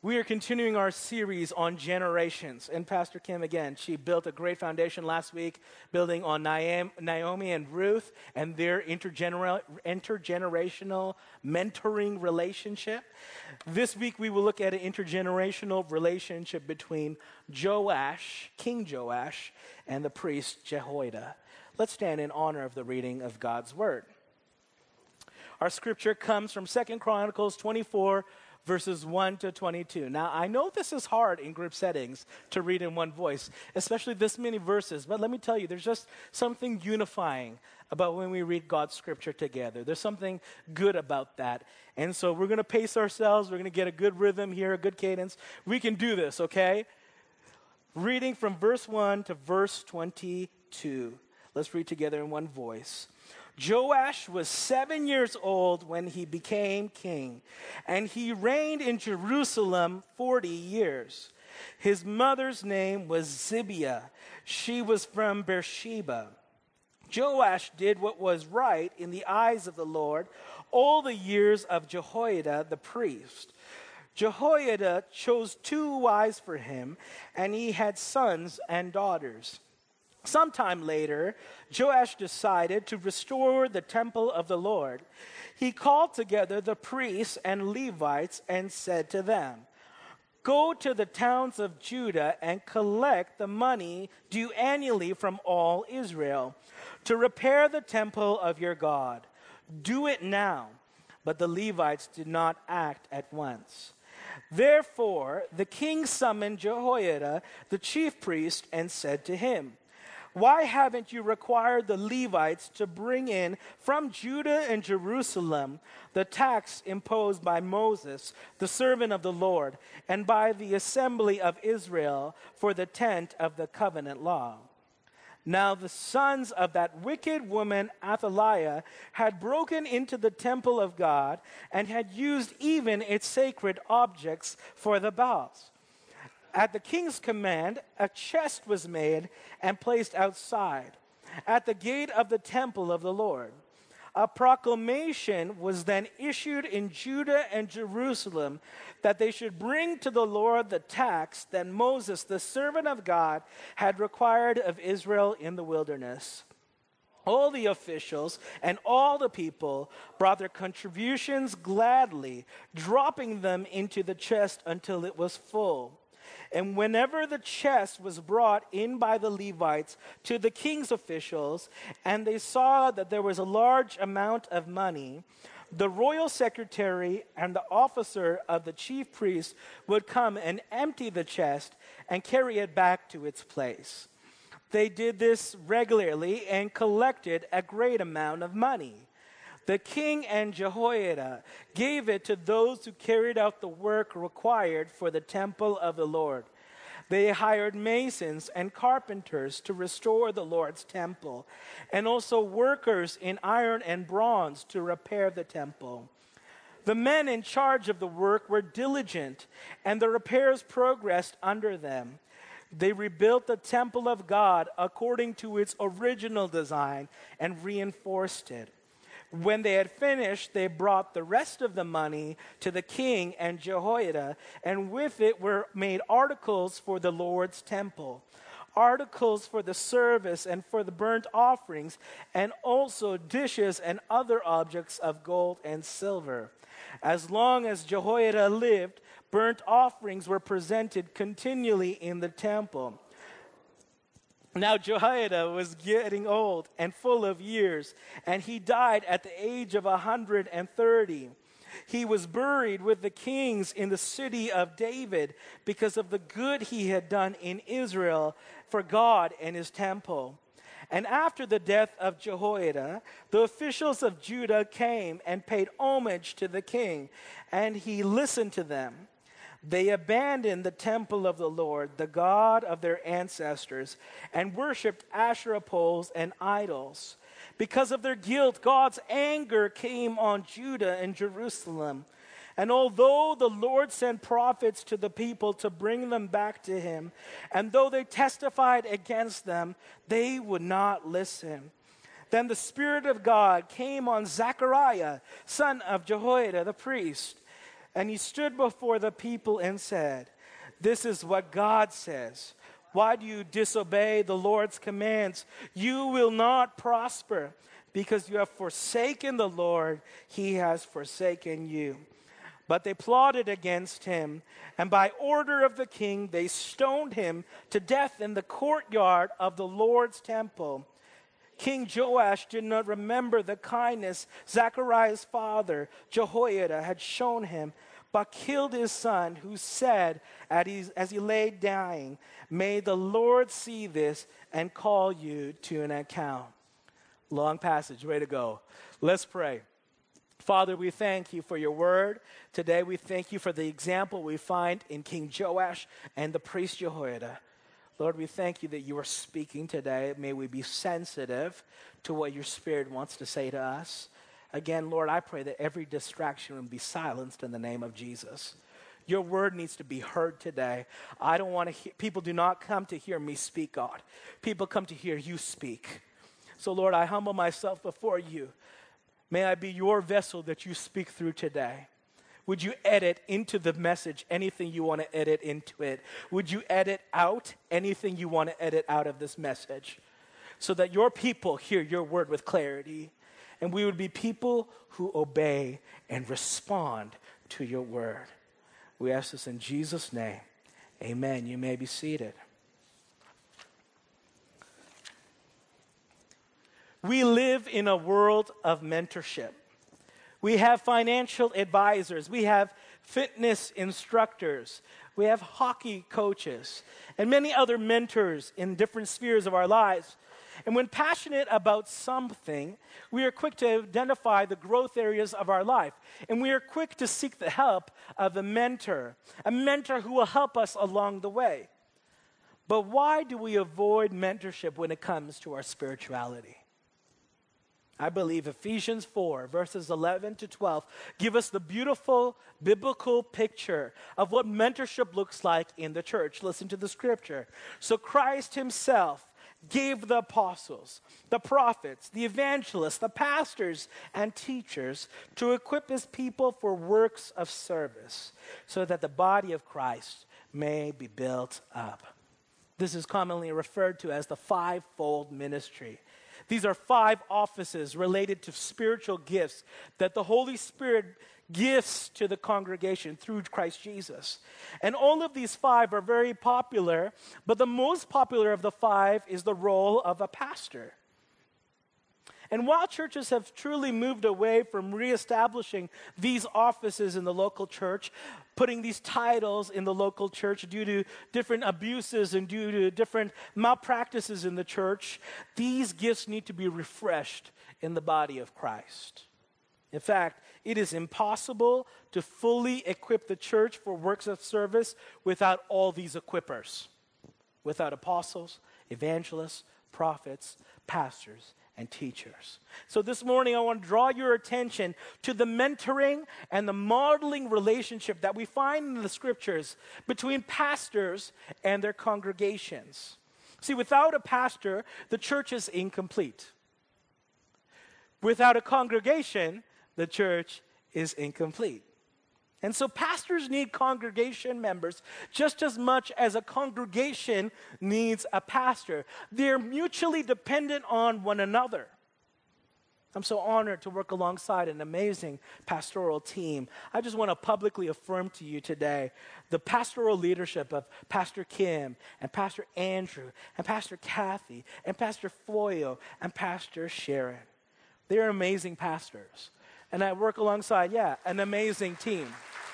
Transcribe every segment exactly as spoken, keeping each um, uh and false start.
We are continuing our series on generations. And Pastor Kim, again, she built a great foundation last week, building on Naomi and Ruth and their intergener- intergenerational mentoring relationship. This week, we will look at an intergenerational relationship between Joash, King Joash, and the priest Jehoiada. Let's stand in honor of the reading of God's word. Our scripture comes from Second Chronicles twenty-four, verses one to twenty-two. Now, I know this is hard in group settings to read in one voice, especially this many verses, but let me tell you, there's just something unifying about when we read God's scripture together. There's something good about that. And so we're going to pace ourselves. We're going to get a good rhythm here, a good cadence. We can do this, okay? Reading from verse one to verse twenty-two. Let's read together in one voice. Joash was seven years old when he became king, and he reigned in Jerusalem forty years. His mother's name was Zibiah. She was from Beersheba. Joash did what was right in the eyes of the Lord all the years of Jehoiada the priest. Jehoiada chose two wives for him, and he had sons and daughters. Sometime later, Joash decided to restore the temple of the Lord. He called together the priests and Levites and said to them, "Go to the towns of Judah and collect the money due annually from all Israel to repair the temple of your God. Do it now." But the Levites did not act at once. Therefore, the king summoned Jehoiada, the chief priest, and said to him, "Why haven't you required the Levites to bring in from Judah and Jerusalem the tax imposed by Moses, the servant of the Lord, and by the assembly of Israel for the tent of the covenant law?" Now the sons of that wicked woman Athaliah had broken into the temple of God and had used even its sacred objects for the Baals. At the king's command, a chest was made and placed outside, at the gate of the temple of the Lord. A proclamation was then issued in Judah and Jerusalem that they should bring to the Lord the tax that Moses, the servant of God, had required of Israel in the wilderness. All the officials and all the people brought their contributions gladly, dropping them into the chest until it was full. And whenever the chest was brought in by the Levites to the king's officials, and they saw that there was a large amount of money, the royal secretary and the officer of the chief priest would come and empty the chest and carry it back to its place. They did this regularly and collected a great amount of money. The king and Jehoiada gave it to those who carried out the work required for the temple of the Lord. They hired masons and carpenters to restore the Lord's temple, and also workers in iron and bronze to repair the temple. The men in charge of the work were diligent, and the repairs progressed under them. They rebuilt the temple of God according to its original design and reinforced it. When they had finished, they brought the rest of the money to the king and Jehoiada, and with it were made articles for the Lord's temple, articles for the service and for the burnt offerings, and also dishes and other objects of gold and silver. As long as Jehoiada lived, burnt offerings were presented continually in the temple. Now Jehoiada was getting old and full of years, and he died at the age of a hundred and thirty. He was buried with the kings in the city of David because of the good he had done in Israel for God and his temple. And after the death of Jehoiada, the officials of Judah came and paid homage to the king, and he listened to them. They abandoned the temple of the Lord, the God of their ancestors, and worshipped Asherah poles and idols. Because of their guilt, God's anger came on Judah and Jerusalem. And although the Lord sent prophets to the people to bring them back to him, and though they testified against them, they would not listen. Then the Spirit of God came on Zechariah, son of Jehoiada the priest. And he stood before the people and said, "This is what God says. Why do you disobey the Lord's commands? You will not prosper. Because you have forsaken the Lord, he has forsaken you." But they plotted against him, and by order of the king, they stoned him to death in the courtyard of the Lord's temple. King Joash did not remember the kindness Zechariah's father, Jehoiada, had shown him, but killed his son, who said, as he lay dying, "May the Lord see this and call you to an account." Long passage, way to go. Let's pray. Father, we thank you for your word. Today we thank you for the example we find in King Joash and the priest Jehoiada. Lord, we thank you that you are speaking today. May we be sensitive to what your Spirit wants to say to us. Again, Lord, I pray that every distraction will be silenced in the name of Jesus. Your word needs to be heard today. I don't want to hear, people do not come to hear me speak, God. People come to hear you speak. So, Lord, I humble myself before you. May I be your vessel that you speak through today. Would you edit into the message anything you want to edit into it? Would you edit out anything you want to edit out of this message? So that your people hear your word with clarity. And we would be people who obey and respond to your word. We ask this in Jesus' name. Amen. You may be seated. We live in a world of mentorship. We have financial advisors. We have fitness instructors. We have hockey coaches and many other mentors in different spheres of our lives. And when passionate about something, we are quick to identify the growth areas of our life. And we are quick to seek the help of a mentor, a mentor who will help us along the way. But why do we avoid mentorship when it comes to our spirituality? I believe Ephesians four, verses eleven to twelve, give us the beautiful biblical picture of what mentorship looks like in the church. Listen to the scripture. So Christ himself gave the apostles, the prophets, the evangelists, the pastors, and teachers to equip his people for works of service, so that the body of Christ may be built up. This is commonly referred to as the fivefold ministry. These are five offices related to spiritual gifts that the Holy Spirit gives to the congregation through Christ Jesus. And all of these five are very popular, but the most popular of the five is the role of a pastor. And while churches have truly moved away from reestablishing these offices in the local church, putting these titles in the local church due to different abuses and due to different malpractices in the church, these gifts need to be refreshed in the body of Christ. In fact, it is impossible to fully equip the church for works of service without all these equippers, without apostles, evangelists, prophets, pastors, and teachers. So this morning I want to draw your attention to the mentoring and the modeling relationship that we find in the scriptures between pastors and their congregations. See, without a pastor, the church is incomplete. Without a congregation, the church is incomplete. And so pastors need congregation members just as much as a congregation needs a pastor. They're mutually dependent on one another. I'm so honored to work alongside an amazing pastoral team. I just want to publicly affirm to you today the pastoral leadership of Pastor Kim and Pastor Andrew and Pastor Kathy and Pastor Foyo and Pastor Sharon. They're amazing pastors. And I work alongside, yeah, an amazing team.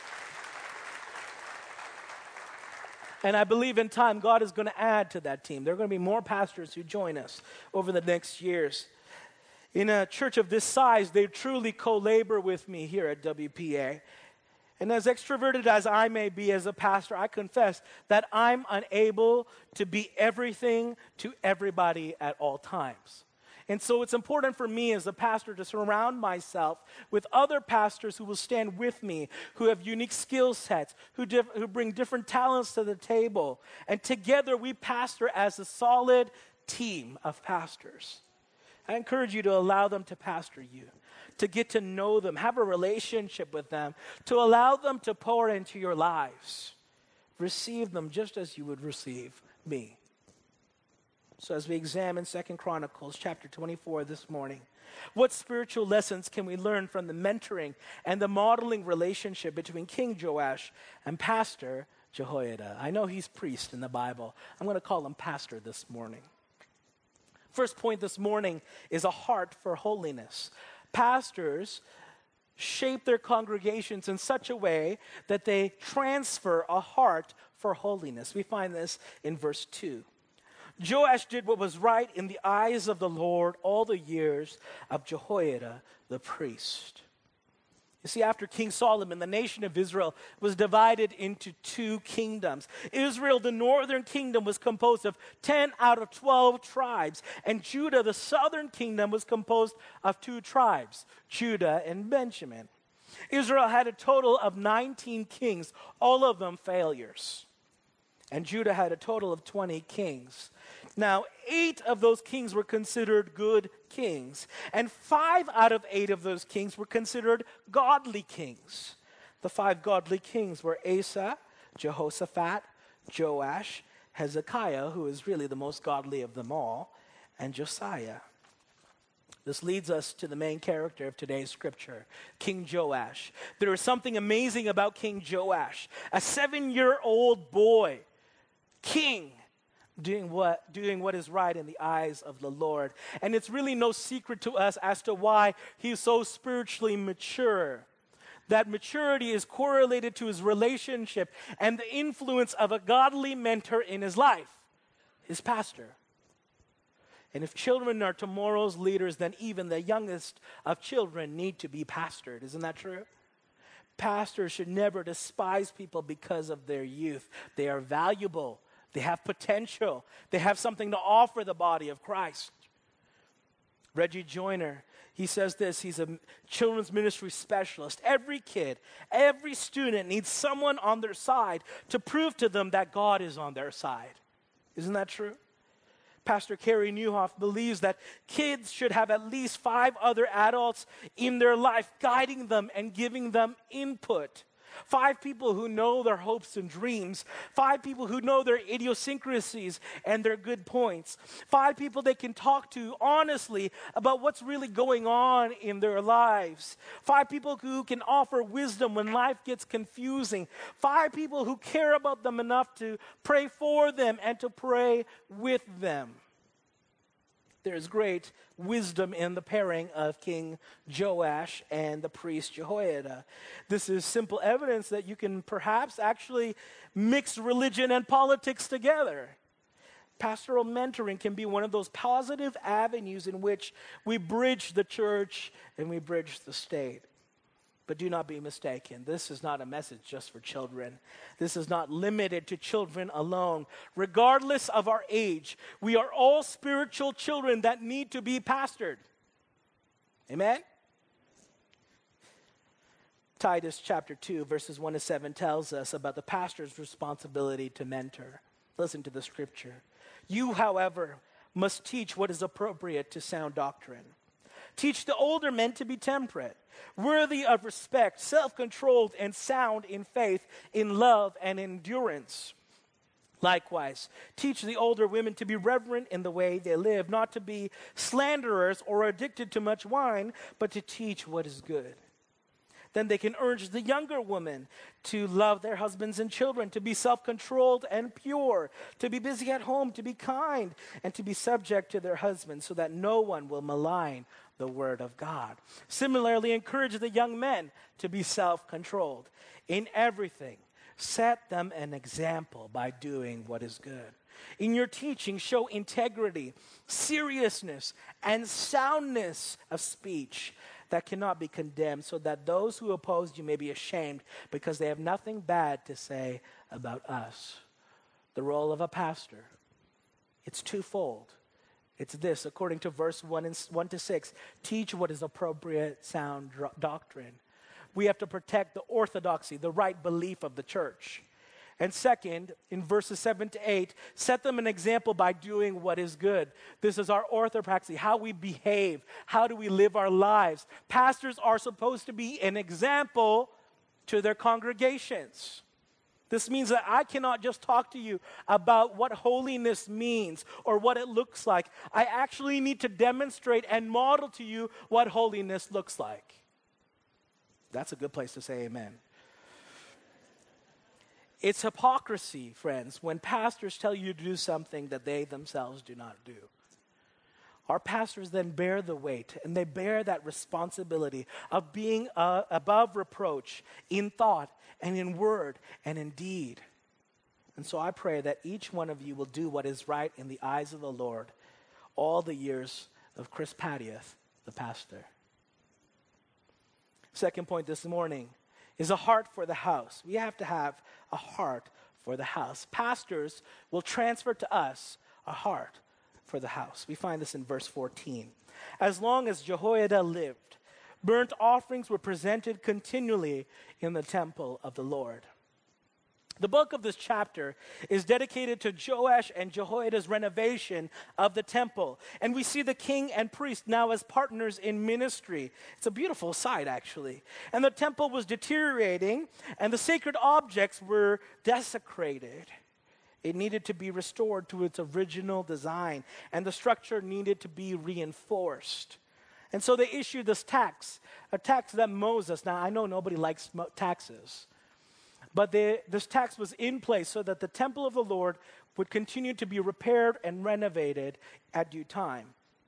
And I believe in time, God is going to add to that team. There are going to be more pastors who join us over the next years. In a church of this size, they truly co-labor with me here at W P A. And as extroverted as I may be as a pastor, I confess that I'm unable to be everything to everybody at all times. And so it's important for me as a pastor to surround myself with other pastors who will stand with me, who have unique skill sets, who, diff- who bring different talents to the table. And together we pastor as a solid team of pastors. I encourage you to allow them to pastor you, to get to know them, have a relationship with them, to allow them to pour into your lives. Receive them just as you would receive me. So as we examine Second Chronicles chapter twenty-four this morning, what spiritual lessons can we learn from the mentoring and the modeling relationship between King Joash and Pastor Jehoiada? I know he's priest in the Bible. I'm going to call him pastor this morning. First point this morning is a heart for holiness. Pastors shape their congregations in such a way that they transfer a heart for holiness. We find this in verse two. Joash did what was right in the eyes of the Lord all the years of Jehoiada the priest. You see, after King Solomon, the nation of Israel was divided into two kingdoms. Israel, the northern kingdom, was composed of ten out of twelve tribes. And Judah, the southern kingdom, was composed of two tribes, Judah and Benjamin. Israel had a total of nineteen kings, all of them failures. And Judah had a total of twenty kings. Now, eight of those kings were considered good kings, and five out of eight of those kings were considered godly kings. The five godly kings were Asa, Jehoshaphat, Joash, Hezekiah, who is really the most godly of them all, and Josiah. This leads us to the main character of today's scripture, King Joash. There is something amazing about King Joash, a seven-year-old boy, king, doing what, doing what is right in the eyes of the Lord. And it's really no secret to us as to why he's so spiritually mature. That maturity is correlated to his relationship and the influence of a godly mentor in his life, his pastor. And if children are tomorrow's leaders, then even the youngest of children need to be pastored. Isn't that true? Pastors should never despise people because of their youth. They are valuable. They have potential. They have something to offer the body of Christ. Reggie Joyner, he says this, he's a children's ministry specialist. Every kid, every student needs someone on their side to prove to them that God is on their side. Isn't that true? Pastor Kerry Newhoff believes that kids should have at least five other adults in their life guiding them and giving them input. Five people who know their hopes and dreams. Five people who know their idiosyncrasies and their good points. Five people they can talk to honestly about what's really going on in their lives. Five people who can offer wisdom when life gets confusing. Five people who care about them enough to pray for them and to pray with them. There's great wisdom in the pairing of King Joash and the priest Jehoiada. This is simple evidence that you can perhaps actually mix religion and politics together. Pastoral mentoring can be one of those positive avenues in which we bridge the church and we bridge the state. But do not be mistaken. This is not a message just for children. This is not limited to children alone. Regardless of our age, we are all spiritual children that need to be pastored. Amen? Titus chapter two, verses one to seven tells us about the pastor's responsibility to mentor. Listen to the scripture. You, however, must teach what is appropriate to sound doctrine. Teach the older men to be temperate, worthy of respect, self-controlled, and sound in faith, in love, and endurance. Likewise, teach the older women to be reverent in the way they live, not to be slanderers or addicted to much wine, but to teach what is good. Then they can urge the younger women to love their husbands and children, to be self-controlled and pure, to be busy at home, to be kind, and to be subject to their husbands, so that no one will malign the word of God. Similarly, encourage the young men to be self-controlled in everything. Set them an example by doing what is good. In your teaching, show integrity, seriousness, and soundness of speech that cannot be condemned, so that those who oppose you may be ashamed, because they have nothing bad to say about us. The role of a pastor, it's twofold. It's this, according to verse one, and one to six, teach what is appropriate, sound doctrine. We have to protect the orthodoxy, the right belief of the church. And second, in verses seven to eight, set them an example by doing what is good. This is our orthopraxy, how we behave, how do we live our lives. Pastors are supposed to be an example to their congregations. This means that I cannot just talk to you about what holiness means or what it looks like. I actually need to demonstrate and model to you what holiness looks like. That's a good place to say amen. It's hypocrisy, friends, when pastors tell you to do something that they themselves do not do. Our pastors then bear the weight, and they bear that responsibility of being uh, above reproach in thought and in word and in deed. And so I pray that each one of you will do what is right in the eyes of the Lord all the years of Chris Patieth, the pastor. Second point this morning is a heart for the house. We have to have a heart for the house. Pastors will transfer to us a heart for the house. We find this in verse fourteen. As long as Jehoiada lived, burnt offerings were presented continually in the temple of the Lord. The book of this chapter is dedicated to Joash and Jehoiada's renovation of the temple. And we see the king and priest now as partners in ministry. It's a beautiful sight, actually. And the temple was deteriorating, and the sacred objects were desecrated. It needed to be restored to its original design, and the structure needed to be reinforced. And so they issued this tax, a tax that Moses, now I know nobody likes mo- taxes, but they, this tax was in place so that the temple of the Lord would continue to be repaired and renovated at due time.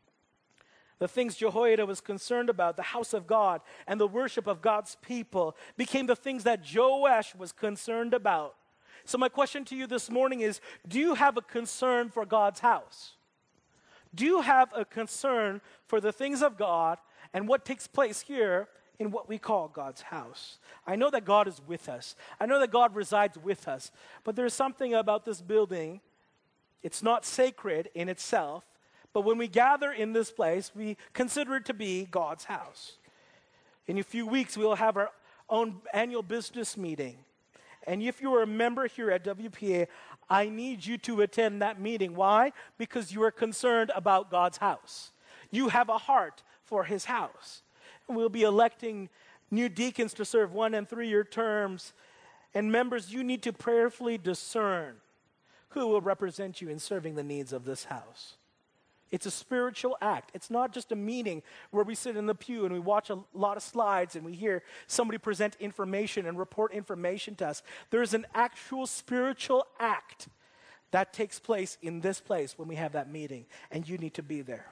The things Jehoiada was concerned about, the house of God and the worship of God's people, became the things that Joash was concerned about. So my question to you this morning is, do you have a concern for God's house? Do you have a concern for the things of God and what takes place here in what we call God's house? I know that God is with us. I know that God resides with us. But there's something about this building. It's not sacred in itself. But when we gather in this place, we consider it to be God's house. In a few weeks, we will have our own annual business meeting. And if you are a member here at W P A, I need you to attend that meeting. Why? Because you are concerned about God's house. You have a heart for his house. And we'll be electing new deacons to serve one and three-year terms. And members, you need to prayerfully discern who will represent you in serving the needs of this house. It's a spiritual act. It's not just a meeting where we sit in the pew and we watch a lot of slides and we hear somebody present information and report information to us. There's an actual spiritual act that takes place in this place when we have that meeting, and you need to be there.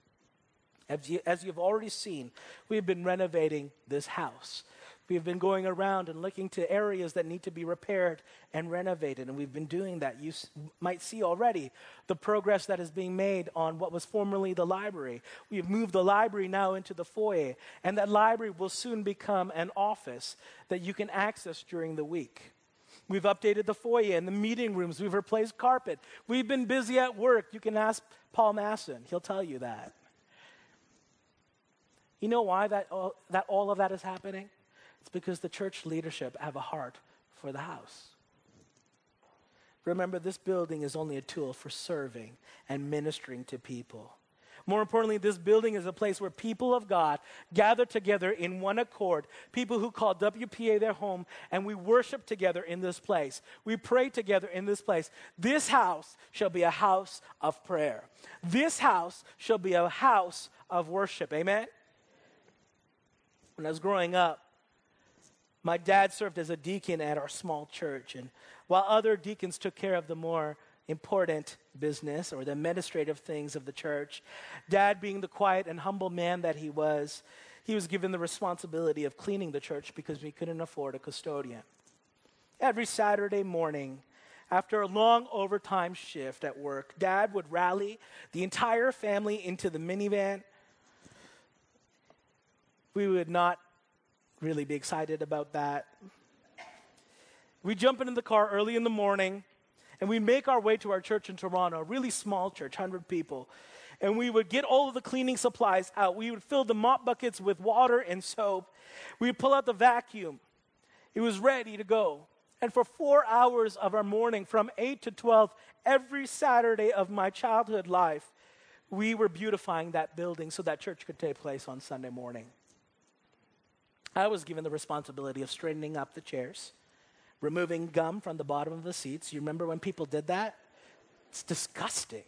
As, you, as you've already seen, we've been renovating this house. We've been going around and looking to areas that need to be repaired and renovated, and we've been doing that. You s- might see already the progress that is being made on what was formerly the library. We've moved the library now into the foyer, and that library will soon become an office that you can access during the week. We've updated the foyer and the meeting rooms. We've replaced carpet. We've been busy at work. You can ask Paul Masson. He'll tell you that. You know why that all, that all of that is happening? It's because the church leadership have a heart for the house. Remember, this building is only a tool for serving and ministering to people. More importantly, this building is a place where people of God gather together in one accord, people who call W P A their home, and we worship together in this place. We pray together in this place. This house shall be a house of prayer. This house shall be a house of worship. Amen? When I was growing up, my dad served as a deacon at our small church, and while other deacons took care of the more important business or the administrative things of the church, Dad, being the quiet and humble man that he was, he was given the responsibility of cleaning the church because we couldn't afford a custodian. Every Saturday morning, after a long overtime shift at work, Dad would rally the entire family into the minivan. We would not really be excited about that. We jump into the car early in the morning, and we make our way to our church in Toronto, a really small church, one hundred people. And we would get all of the cleaning supplies out. We would fill the mop buckets with water and soap. We would pull out the vacuum. It was ready to go. And for four hours of our morning, from eight to twelve, every Saturday of my childhood life, we were beautifying that building so that church could take place on Sunday morning. I was given the responsibility of straightening up the chairs, removing gum from the bottom of the seats. You remember when people did that? It's disgusting.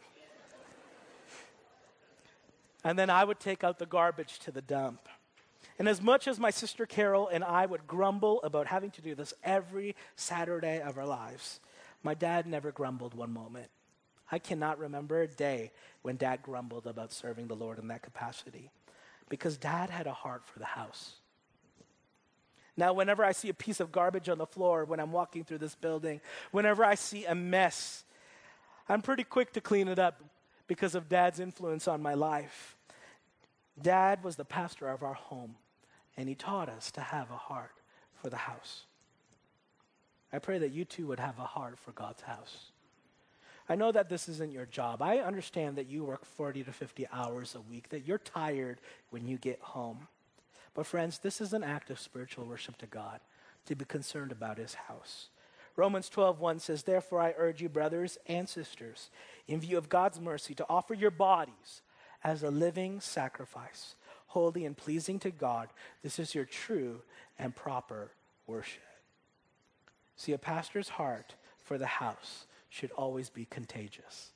And then I would take out the garbage to the dump. And as much as my sister Carol and I would grumble about having to do this every Saturday of our lives, my dad never grumbled one moment. I cannot remember a day when Dad grumbled about serving the Lord in that capacity, because Dad had a heart for the house. Now, whenever I see a piece of garbage on the floor when I'm walking through this building, whenever I see a mess, I'm pretty quick to clean it up because of Dad's influence on my life. Dad was the pastor of our home, and he taught us to have a heart for the house. I pray that you too would have a heart for God's house. I know that this isn't your job. I understand that you work forty to fifty hours a week, that you're tired when you get home. But friends, this is an act of spiritual worship to God, to be concerned about his house. Romans twelve one says, "Therefore I urge you, brothers and sisters, in view of God's mercy, to offer your bodies as a living sacrifice, holy and pleasing to God. This is your true and proper worship." See, a pastor's heart for the house should always be contagious.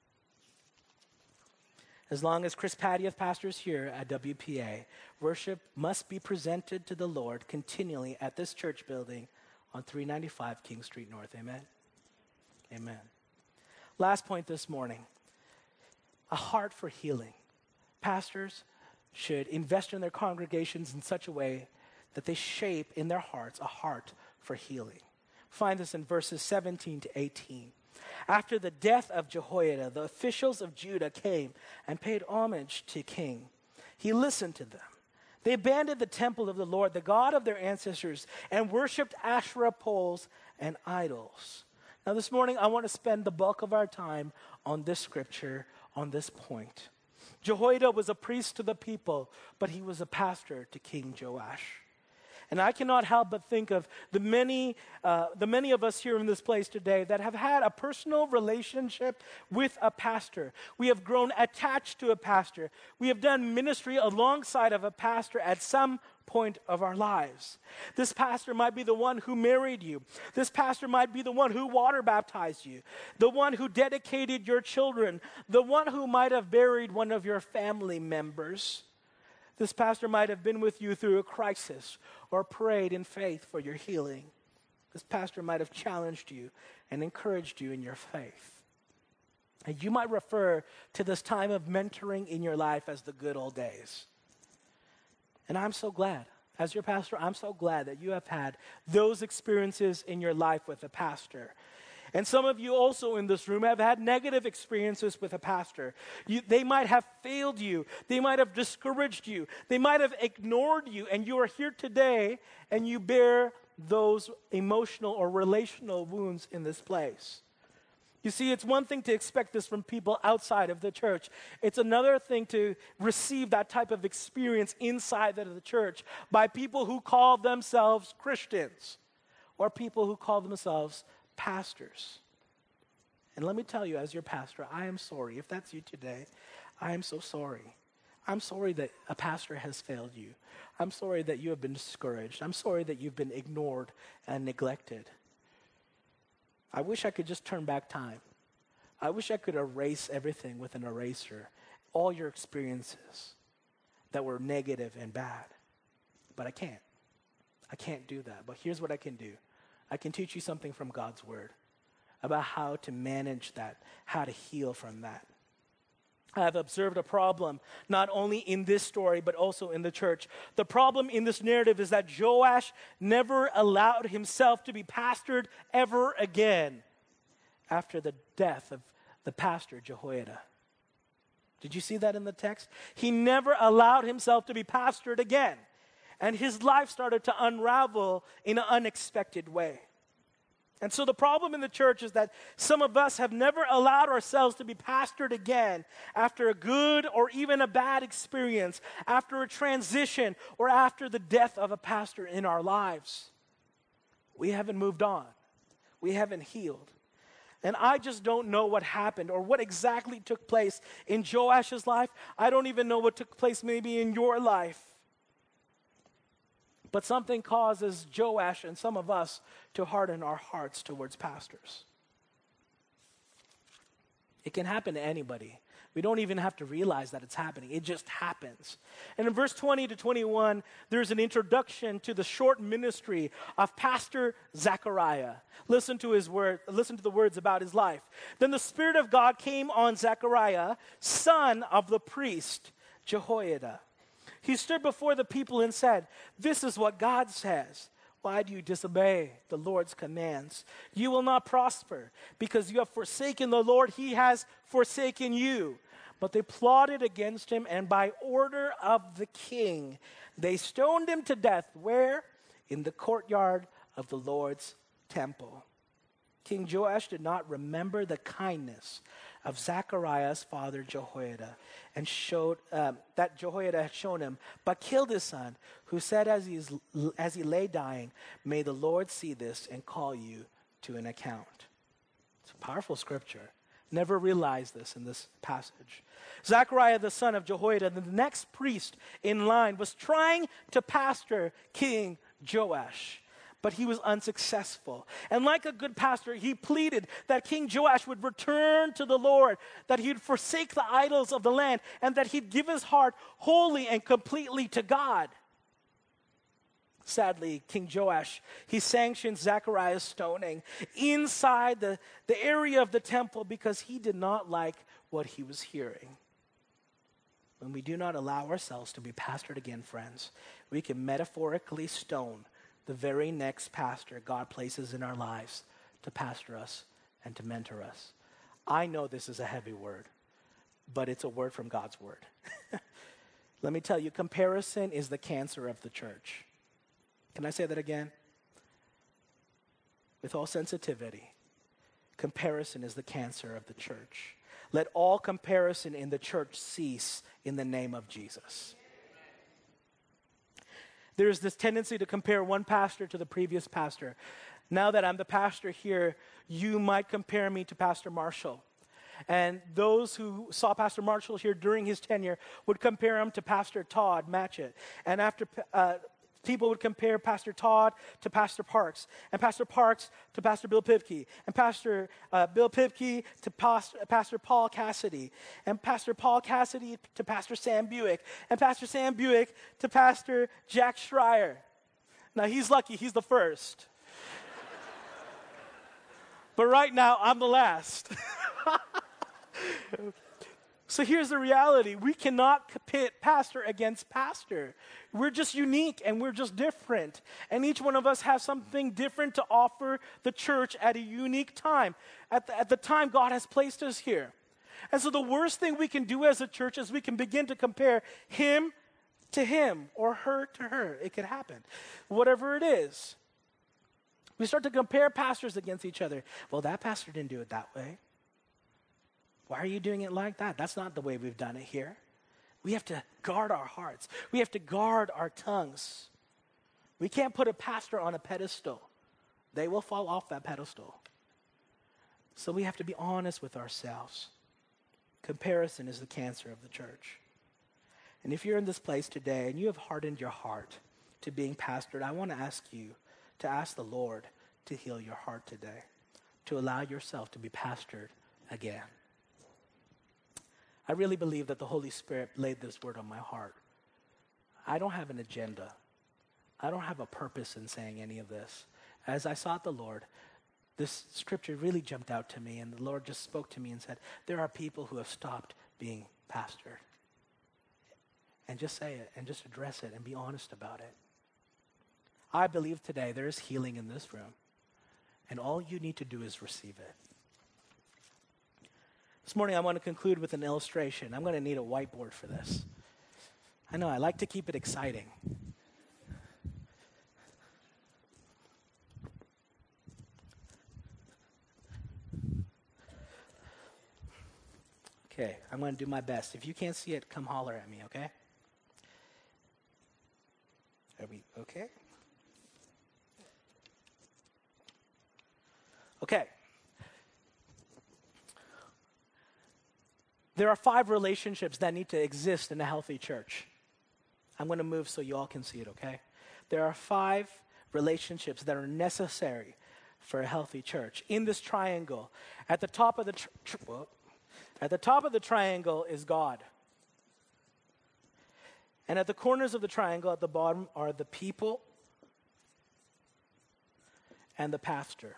As long as Chris Padioth pastors here at W P A, worship must be presented to the Lord continually at this church building on three ninety-five King Street North. Amen? Amen. Last point this morning, a heart for healing. Pastors should invest in their congregations in such a way that they shape in their hearts a heart for healing. Find this in verses seventeen to eighteen. After the death of Jehoiada, the officials of Judah came and paid homage to king. He listened to them. They abandoned the temple of the Lord, the God of their ancestors, and worshipped Asherah poles and idols. Now this morning, I want to spend the bulk of our time on this scripture, on this point. Jehoiada was a priest to the people, but he was a pastor to King Joash. And I cannot help but think of the many, uh, the many of us here in this place today that have had a personal relationship with a pastor. We have grown attached to a pastor. We have done ministry alongside of a pastor at some point of our lives. This pastor might be the one who married you. This pastor might be the one who water baptized you, the one who dedicated your children, the one who might have buried one of your family members. This pastor might have been with you through a crisis or prayed in faith for your healing. This pastor might have challenged you and encouraged you in your faith. And you might refer to this time of mentoring in your life as the good old days. And I'm so glad, as your pastor, I'm so glad that you have had those experiences in your life with a pastor. And some of you also in this room have had negative experiences with a pastor. You, they might have failed you. They might have discouraged you. They might have ignored you. And you are here today and you bear those emotional or relational wounds in this place. You see, it's one thing to expect this from people outside of the church. It's another thing to receive that type of experience inside of the church by people who call themselves Christians or people who call themselves pastors. And let me tell you, as your pastor, I am sorry. If that's you today, I am so sorry. I'm sorry that a pastor has failed you. I'm sorry that you have been discouraged. I'm sorry that you've been ignored and neglected. I wish I could just turn back time. I wish I could erase everything with an eraser, all your experiences that were negative and bad. But I can't. I can't do that. But here's what I can do. I can teach you something from God's word about how to manage that, how to heal from that. I have observed a problem not only in this story, but also in the church. The problem in this narrative is that Joash never allowed himself to be pastored ever again after the death of the pastor Jehoiada. Did you see that in the text? He never allowed himself to be pastored again. And his life started to unravel in an unexpected way. And so the problem in the church is that some of us have never allowed ourselves to be pastored again after a good or even a bad experience, after a transition, or after the death of a pastor in our lives. We haven't moved on. we haven't healed. And I just don't know what happened or what exactly took place in Joash's life. I don't even know what took place maybe in your life. But something causes Joash and some of us to harden our hearts towards pastors. It can happen to anybody. We don't even have to realize that it's happening. It just happens. And in verse twenty to twenty-one, there's an introduction to the short ministry of Pastor Zechariah. Listen to his word, listen to the words about his life. Then the Spirit of God came on Zechariah, son of the priest Jehoiada. He stood before the people and said, "This is what God says. Why do you disobey the Lord's commands? You will not prosper because you have forsaken the Lord. He has forsaken you." But they plotted against him, and by order of the king, they stoned him to death. Where? In the courtyard of the Lord's temple. King Joash did not remember the kindness of Zechariah's father Jehoiada, and showed um, that Jehoiada had shown him, but killed his son, who said as he, is, as he lay dying, "May the Lord see this and call you to an account." It's a powerful scripture. Never realized this in this passage. Zechariah, the son of Jehoiada, the next priest in line, was trying to pastor King Joash, but he was unsuccessful. And like a good pastor, he pleaded that King Joash would return to the Lord, that he'd forsake the idols of the land, and that he'd give his heart wholly and completely to God. Sadly, King Joash, he sanctioned Zechariah's stoning inside the, the area of the temple because he did not like what he was hearing. When we do not allow ourselves to be pastored again, friends, we can metaphorically stone the very next pastor God places in our lives to pastor us and to mentor us. I know this is a heavy word, but it's a word from God's word. Let me tell you, comparison is the cancer of the church. Can I say that again? With all sensitivity, comparison is the cancer of the church. Let all comparison in the church cease in the name of Jesus. There's this tendency to compare one pastor to the previous pastor. Now that I'm the pastor here, you might compare me to Pastor Marshall. And those who saw Pastor Marshall here during his tenure would compare him to Pastor Todd Matchett. And after uh, people would compare Pastor Todd to Pastor Parks, and Pastor Parks to Pastor Bill Pipke, and Pastor uh, Bill Pipke to Pastor, Pastor Paul Cassidy, and Pastor Paul Cassidy to Pastor Sam Buick, and Pastor Sam Buick to Pastor Jack Schreier. Now, he's lucky, he's the first. But right now, I'm the last. So here's the reality. We cannot pit pastor against pastor. We're just unique and we're just different. And each one of us has something different to offer the church at a unique time, at the, at the time God has placed us here. And so the worst thing we can do as a church is we can begin to compare him to him or her to her. It could happen. Whatever it is. We start to compare pastors against each other. Well, that pastor didn't do it that way. Why are you doing it like that? That's not the way we've done it here. We have to guard our hearts. We have to guard our tongues. We can't put a pastor on a pedestal. They will fall off that pedestal. So we have to be honest with ourselves. Comparison is the cancer of the church. And if you're in this place today and you have hardened your heart to being pastored, I want to ask you to ask the Lord to heal your heart today, to allow yourself to be pastored again. I really believe that the Holy Spirit laid this word on my heart. I don't have an agenda. I don't have a purpose in saying any of this. As I sought the Lord, this scripture really jumped out to me, and the Lord just spoke to me and said, there are people who have stopped being pastored. And just say it, and just address it, and be honest about it. I believe today there is healing in this room, and all you need to do is receive it. This morning I want to conclude with an illustration. I'm going to need a whiteboard for this. I know, I like to keep it exciting. Okay, I'm going to do my best. If you can't see it, come holler at me, okay? Are we okay? There are five relationships that need to exist in a healthy church. I'm going to move so you all can see it, okay? There are five relationships that are necessary for a healthy church. In this triangle, at the top of the tr- tr- well, at the top of the triangle is God. And at the corners of the triangle at the bottom are the people and the pastor.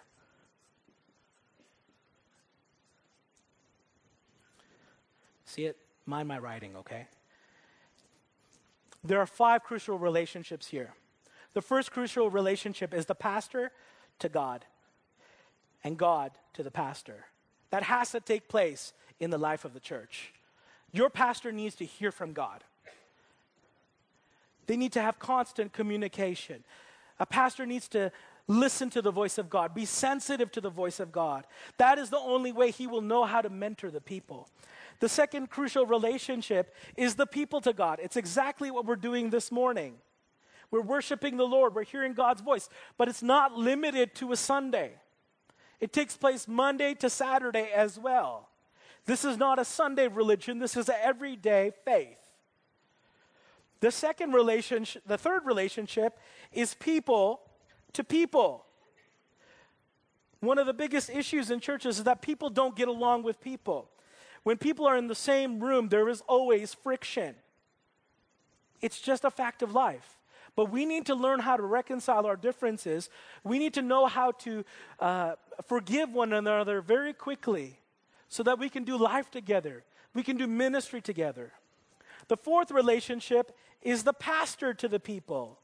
See it? Mind my writing, okay? There are five crucial relationships here. The first crucial relationship is the pastor to God and God to the pastor. That has to take place in the life of the church. Your pastor needs to hear from God. They need to have constant communication. A pastor needs to listen to the voice of God, be sensitive to the voice of God. That is the only way he will know how to mentor the people. The second crucial relationship is the people to God. It's exactly what we're doing this morning. We're worshiping the Lord. We're hearing God's voice. But it's not limited to a Sunday. It takes place Monday to Saturday as well. This is not a Sunday religion. This is an everyday faith. The second relationship, the third relationship is people to people. One of the biggest issues in churches is that people don't get along with people. When people are in the same room, there is always friction. It's just a fact of life. But we need to learn how to reconcile our differences. We need to know how to uh, forgive one another very quickly so that we can do life together. We can do ministry together. The fourth relationship is the pastor to the people.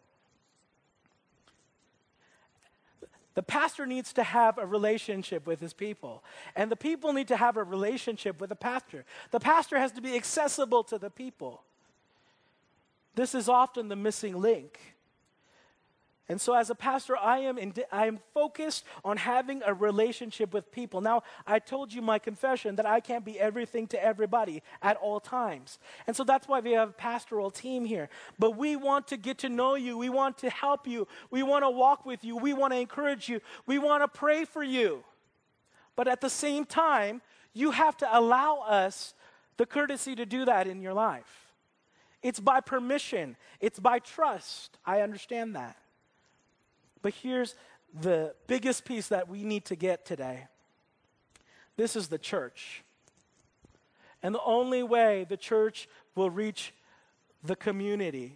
The pastor needs to have a relationship with his people. And the people need to have a relationship with the pastor. The pastor has to be accessible to the people. This is often the missing link. And so as a pastor, I am in, I am focused on having a relationship with people. Now, I told you my confession that I can't be everything to everybody at all times. And so that's why we have a pastoral team here. But we want to get to know you. We want to help you. We want to walk with you. We want to encourage you. We want to pray for you. But at the same time, you have to allow us the courtesy to do that in your life. It's by permission. It's by trust. I understand that. But here's the biggest piece that we need to get today. This is the church. And the only way the church will reach the community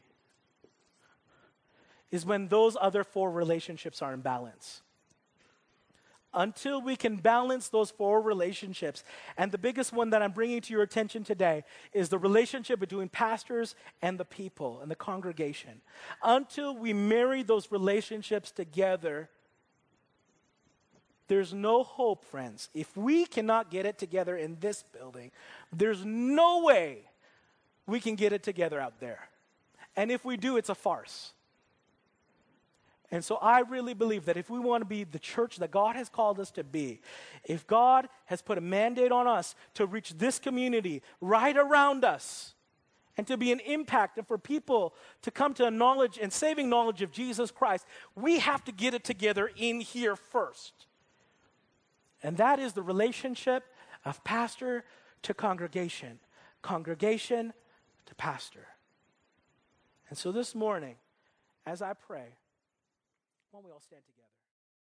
is when those other four relationships are in balance. Until we can balance those four relationships. And the biggest one that I'm bringing to your attention today is the relationship between pastors and the people and the congregation. Until we marry those relationships together, there's no hope, friends. If we cannot get it together in this building, there's no way we can get it together out there. And if we do, it's a farce. And so I really believe that if we want to be the church that God has called us to be, if God has put a mandate on us to reach this community right around us and to be an impact and for people to come to a knowledge and saving knowledge of Jesus Christ, we have to get it together in here first. And that is the relationship of pastor to congregation, congregation to pastor. And so this morning, as I pray, why don't we all stand together?